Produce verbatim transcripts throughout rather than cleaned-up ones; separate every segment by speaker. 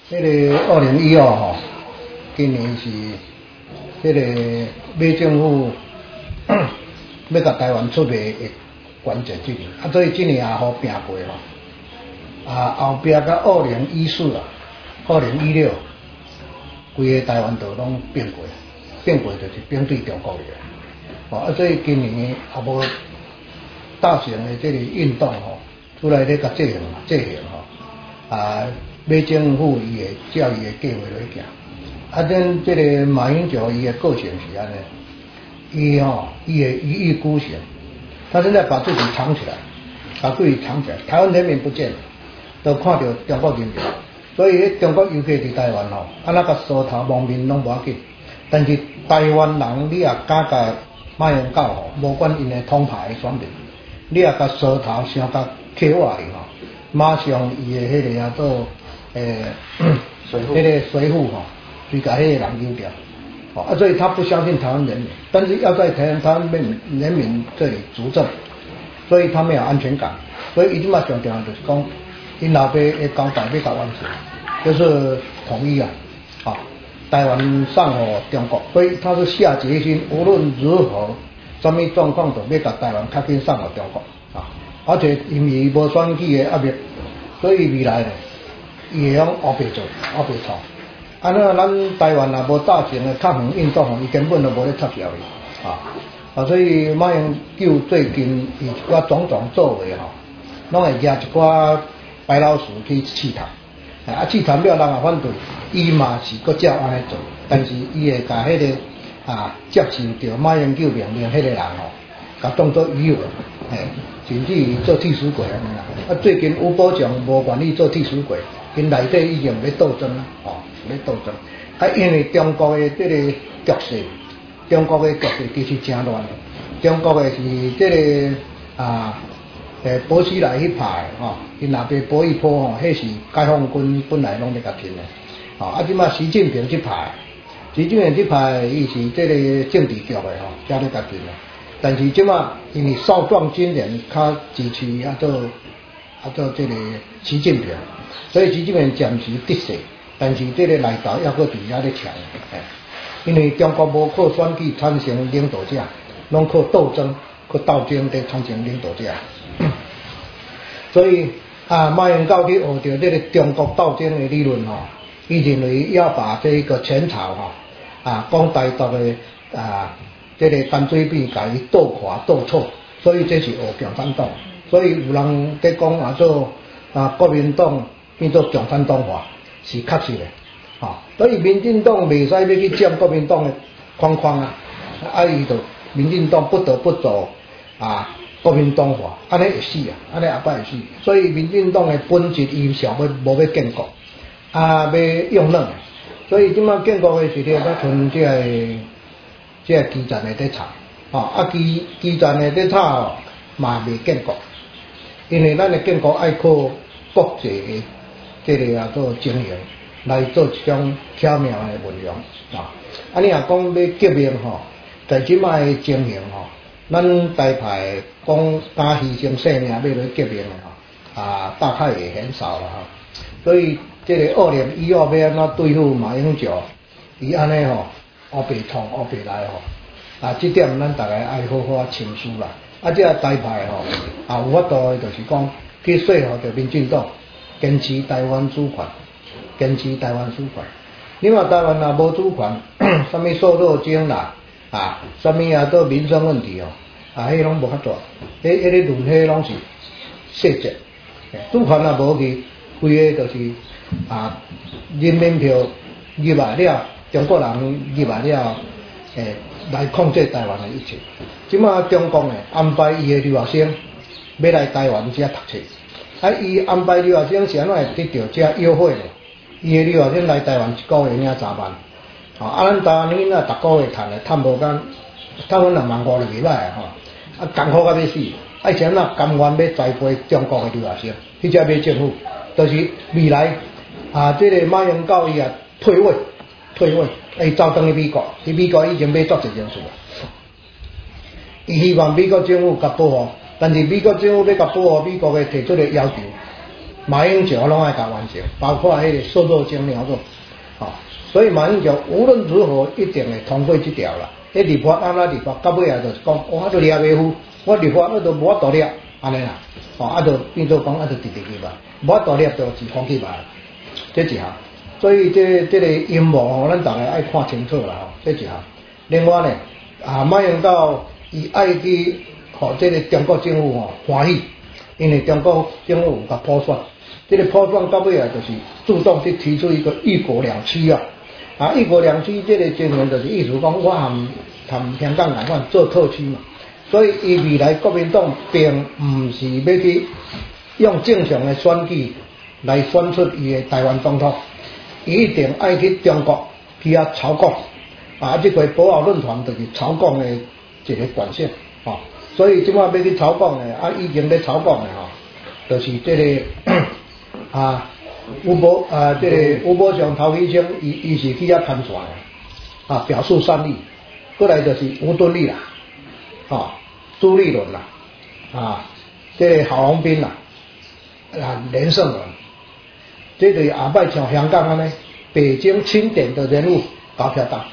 Speaker 1: 这个二零一二吼，今年是这个美政府要甲台湾出卖的关键一年，啊，所以今年也好拼过吼，啊，后壁到二零一四啊，二零一六，规个台湾岛拢变过，变过就是变对中国去，哦，啊，所以今年也无大型的这个运动吼，出来咧甲执行执行吼，啊。美政府伊会照伊的计划来行，啊，咱这个马英九伊的个性是安尼，伊吼伊会一意孤行，他现在把自己藏起来，把自己藏起来，台湾人民不见了，都看到中国人民，所以中国尤其是台湾吼，啊那个梳头蒙面拢无要紧，但是台湾人你也敢甲马英九吼，无管因的统派的选民，你也甲梳头想甲刻活去吼，马上伊的迄个啊做。诶，那个水户哈，就把那个人丢掉，哦，啊，所以他不相信台湾人民，但是要在台湾台湾人民人民这里执政，所以他没有安全感，所以一定要强调就是讲，因老爸的交代要甲完成，就是统一啊，啊，台湾送给中国，所以他是下决心，无论如何，什么状况都要甲台湾较紧送给中国啊，而且因为无选举的压力，所以未来呢。伊会用乌白做，乌白创。啊，那咱台湾也无大型的抗衡运动吼，伊根本都无咧插销的，啊，啊，所以马英九最近伊一寡种种作为吼，拢会抓一寡白老鼠去试探，啊，试探了人也反对，伊嘛是搁照安尼做，但是伊会甲迄个啊接受着马英九命令迄个人吼，甲当作鱼友，嘿，甚至于做替死鬼安尼啦。啊，最近吴伯强无愿意做替死鬼。因内底已经咧斗争啦，哦，咧斗争。啊，因为中国的这个局势，中国的局势其实真乱。中国的是这个啊，诶，薄熙来迄派吼，因若被薄一波吼，迄是解放军本来拢咧甲拼的。哦，啊，即马习近平这派，习近平这派伊是这个政治局的吼，加咧甲拼的。但是即马因为少壮军人较支持啊做啊做这个习近平。所以习近平暂时得势，但是这个内斗还搁伫遐咧强，哎，因为中国无靠选举产生领导者，拢靠斗争、靠斗争来产生领导者。所以啊，马英九去学着这个中国斗争的理论吼，伊认为要把这个前朝吼啊，讲台独的啊，这个干水扁甲伊斗垮斗错，所以这是学共产党。所以有人在讲啊做啊国民党。变做共产党化是确实的，啊，所以民进党袂使要去占国民党的框框啊，啊伊就民进党不得不做啊国民党化，安尼会死啊，安尼后摆会死，所以民进党的本质伊想要无要建国，啊要用软，所以即马建国的时候，咱从这个这个基站的在吵，啊啊基基站的在吵嘛未建国，因为咱的建国爱靠国际的。这个啊做经营来做一种巧妙的运用啊！啊，你若讲要革命吼，在即卖的经营吼，咱台派讲敢牺牲性命要来革命的吼啊，大概会很少了哈。所以这个二零一二要安怎对付马英九，伊安尼吼，乌白创乌白来吼啊！这点咱大家爱好好清楚啦。啊，这台派吼啊，有法度的就是讲去说服着民进党。坚持台湾主权，坚持台湾主权。你话台湾若无主权，什么受弱精啦，啊，什么啊都民生问题哦，啊，迄拢无法做，迄迄个论迄拢是细节。主权若无去，规个就是啊，人民票入来了，中国人入来了，诶，来控制台湾的一切。即马中共诶安排伊诶留学生要来台湾遮读册。啊！伊安排留学生是安怎会得到这优惠呢？伊个留学生来台湾一个月领三万，吼、啊！咱台湾囡仔逐个月赚诶，赚无共，赚阮两万五就袂歹啊！吼！啊，艰苦到要死，啊，是安怎甘愿要栽培中国诶留学生？迄只美政府，就是未来啊，这个马英九伊也退位，退位，伊走转去美国，去美国已经买足一件事了。伊希望美国政府甲保护。但是美国政府要甲保护美国的提出的要求， 马英九拢爱甲完成，包括迄个瘦肉精疗作，哦，所以马英九无论如何一定会通过这条啦。迄立法安怎立法，到尾啊就是讲，我都立袂赴，我立法我都无法度立，安尼啦，哦，啊就变做讲啊就直直去吧，无法度立就是放弃吧，这一项。所以这这个阴谋吼，咱大家爱看清楚啦，吼，这一项。另外呢，啊马英九伊爱去，吼，这个中国政府吼欢喜，因为中国政府有甲普选，这个普选到尾啊就是主动去提出一个一国两区啊。啊，一国两区这个精神就是意思讲，我含含香港来款做特区嘛，所以伊未来国民党并唔是要去用正常的选举来选出伊的台湾总统，伊一定爱去中国去遐操控，啊，这个博鳌论坛就是操控的一个管线，哦，所以即摆要去操控的，啊，已经咧操控的吼，就是这个啊。吴伯啊，这个吴伯雄、陶启清，伊伊是去遐参选的，啊，表示善意。过来就是吴敦义啦，啊，朱立伦啦，啊，这个郝龙斌啦，啊，连胜文，这个阿拜像香港安尼，北京钦点的人物高票当。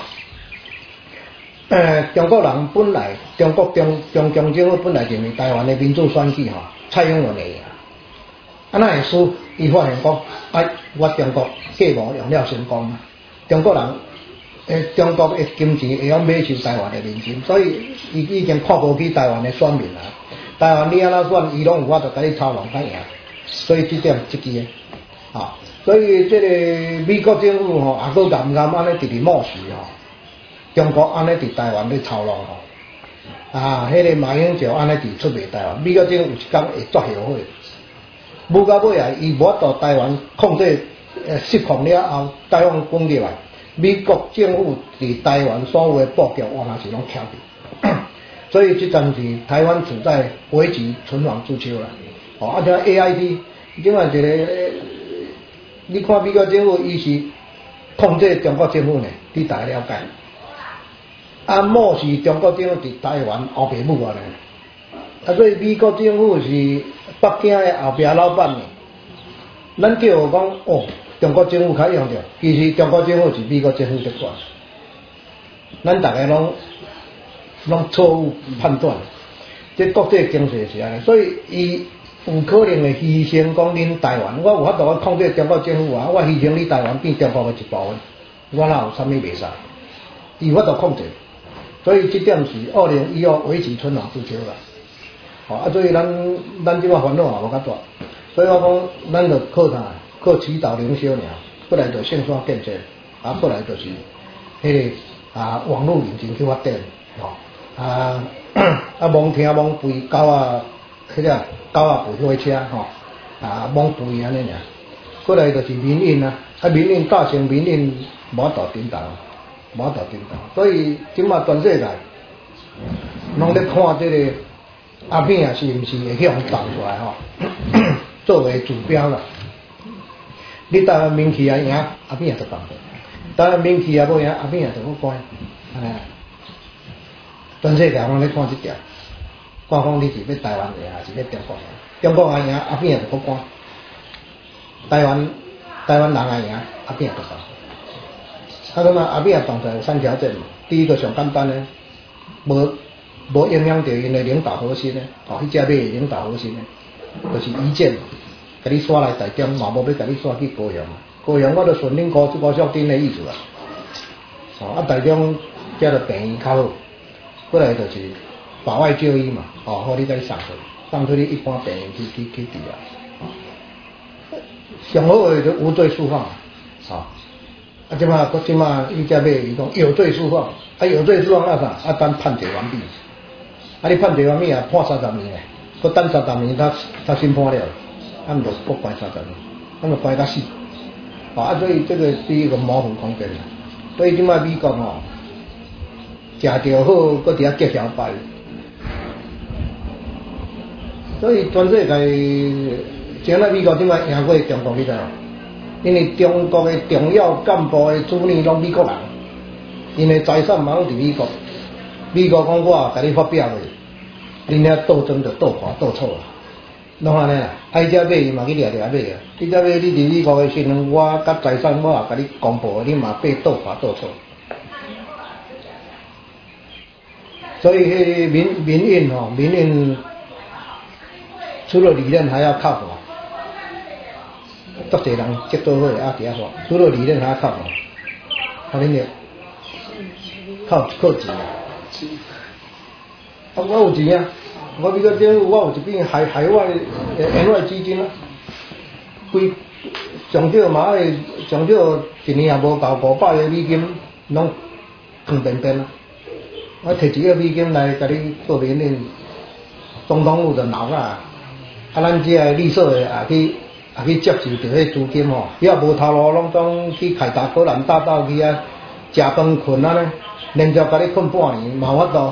Speaker 1: 呃，中国人本来，中国中中中政府本来认为台湾的民主选举吼，蔡英文的赢。啊，那会输，伊发现讲，啊，我中国计谋用了成功，中国人，诶，中国的金钱会晓买收台湾的民心，所以伊已经看不起台湾的选民啦。台湾你安怎选，伊拢有法度甲你操弄甲赢，所以这点积极嘅，啊，所以这个美国政府吼，也佫暗暗安尼直直漠视吼，中国安尼伫台湾咧操弄吼，啊，迄、那个马英九安尼伫出卖台湾，美国政府有一天会作后悔。无到尾啊，伊无法度台湾控制呃失控了后，台湾攻入来，美国政府伫台湾所有的布局，我嘛是拢翘住，所以即阵是台湾处在危急存亡之秋啦。哦，啊像 A I T， 即摆一个，你看美国政府伊是控制中国政府呢，你大家了解？啊，漠视中国政府伫台湾后爸母啊呢？啊，所以美国政府是北京的后壁老板呢。咱叫讲哦，中国政府较用着，其实中国政府是美国政府在管。咱大家拢拢错误判断，这国际经济是安尼，所以伊有可能会牺牲讲恁台湾，我有法度我控制中国政府啊，我牺牲你台湾变中国的一部分，我哪有啥物袂使？伊有法度控制，所以这点是二零一二危急存亡之秋啦。哦，啊，所以咱咱即个烦恼也无较大，所以我讲，咱就靠啥？靠祈祷灵修尔，过来就线上建设，啊，过来就是迄、那个啊网络引擎去发展，吼、哦，啊啊罔听罔背狗啊，迄个狗啊背火车，吼、哦，啊罔背安尼尔，过来就是民运啊，啊民运大成民运无法度顶动，无法度顶动，所以即马全世界拢咧看即、这个。阿扁啊，是毋是会去互放出来吼？作为指标啦。你台湾民企啊赢，阿扁也就放；台湾民企啊无赢，阿扁也就好关。安尼，全世界拢咧看这条，看讲你是要台湾赢还是要中国赢？中国啊赢，阿扁也就好关。台湾台湾人啊赢，阿扁也就放。啊，咁啊，阿扁也放出来有三条件嘛。第一个上简单咧，无。无影响到因的领导核心呢，哦，迄只尾领导核心呢，就是意见，甲你刷来台中，嘛无要甲你刷去高雄，高雄我就顺恁高高小丁的意思啦，哦，啊台中遮就便宜较好，过来就是法外就医嘛，哦，好你甲你送出，送出你一般病人去去去治疗，上好的就无罪释放，啊，啊即马即马伊只尾伊讲有罪释放，啊有罪释放啊啥？啊等判决完毕。啊！你判决完毕啊，判三十年诶，佮等三十年，他他审判了，他们就各关三十年，他们关到死。啊，所以这个是一个模糊空间啦。所以即摆美国吼，食着好，佮伫遐结小拜。所以全世界，现在美国即摆赢过中国，你知无？因为中国诶重要干部诶子女拢美国人，因为财产嘛拢伫美国。美国讲我甲你发表的，恁遐斗争就斗垮斗错啦， 拢安尼啦，爱只买伊嘛去掠掠买啊，你只买你伫美国的时阵，我甲财产我也甲你公布，你嘛被倒法倒错。所以迄民民运吼，民运除了理念还要靠什么？足侪人接做伙啊，伫遐说，除了理念还要靠什么？靠恁个，靠靠钱啊！啊，我有钱啊！我美国政府我有一笔海海外援外基金啊，规上少嘛爱上少一年也无够五百个美金，拢放便便啊！我摕一个美金来甲你做民运，总统府就闹啊！啊，咱这个绿色的也去也去接受着迄资金吼，要无头路，拢总去凯达格兰大道去啊，食饭困啊呢，连续甲你困半年，嘛有法度。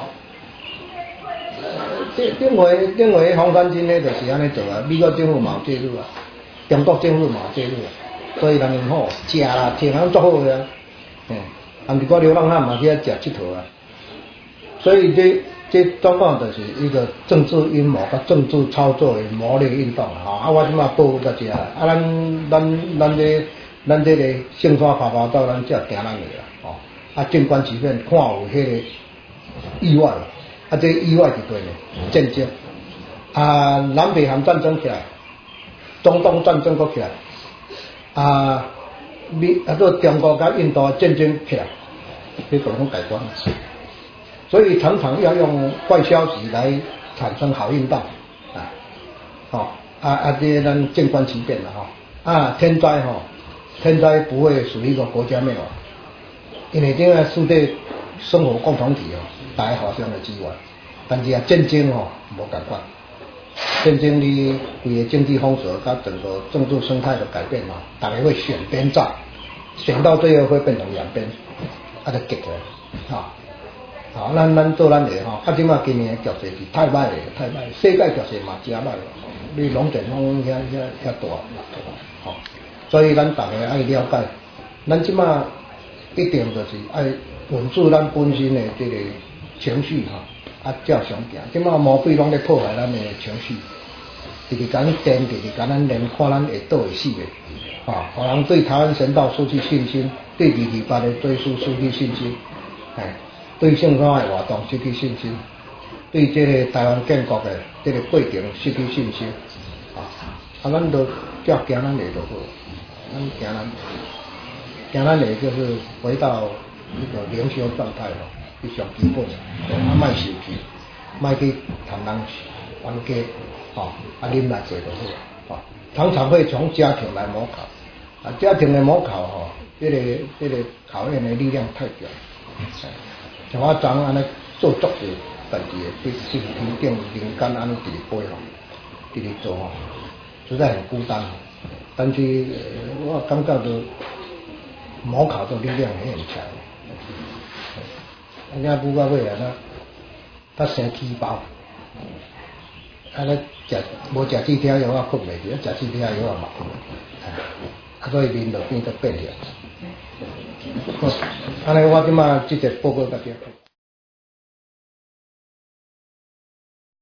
Speaker 1: 顶顶回顶回黄山金咧，就是安尼做啊，美国政府嘛有介入啊，中国政府嘛有介入啊，所以人用好食啦，天人足好个啊，嗯，啊，毋过流浪汉嘛去遐食佚佗啊，所以这这总共就是一个政治阴谋甲政治操作的谋略运动啊，吼，啊，我即马报告到这啊，啊，咱咱咱这咱这个圣山爬爬到咱才行咱个啦，吼，啊，静观其变，看有迄个意外。啊，这意外就对了，战争啊，南北韩战争起来，中东战争搁起来，啊，美啊，做中国甲印度的战争起来，这都拢改观。所以常常要用坏消息来产生好运动啊，好啊啊，这咱静观其变了哈啊，天灾哈，天灾不会使一个国家灭亡，因为这个世界生活共同体哦。大家互相的支援，但是啊，战争吼无共款，战争你规个经济封锁，甲整个政治生态的改变嘛，大家会选边站，选到最后会变成两边，啊，就结起来，啊，好，咱咱做咱的吼，啊，即马今年的局势是太歹的，太歹，世界局势嘛真歹，你拢全拢遐遐遐大，吼，所以咱大家爱了解，咱即马一定就是爱稳住咱本身的这个。情绪哈，啊，照常行。即马魔鬼拢咧破坏咱的情绪，直直甲咱颠，直直甲咱连看咱会倒会死的，啊，互人对台湾神道失去信心，对二二八的追诉失去信心，哎，对圣山的活动失去信心，对这个台湾建国的这个过程失去信心，啊，啊，咱都照行咱的就好，咱行咱，行咱的就是回到一个灵修状态咯。非常基本，啊，莫受气，莫去谈人冤家，吼，啊，啉来坐就好，吼。常常会从家庭来模考，啊，家庭的模考吼，这个这个考验的力量太强，像我昨安尼做足个代志的，去去天顶人间安尼直直飞吼，直直做吼，实在很孤单。但是、呃、我感觉到模考的力量也很强。人家不到尾啊，他他生气包，啊，咧食无食四天药啊困袂着，食四天药啊嘛困，啊，所以面就变得变了。安尼我即马即个报告大家。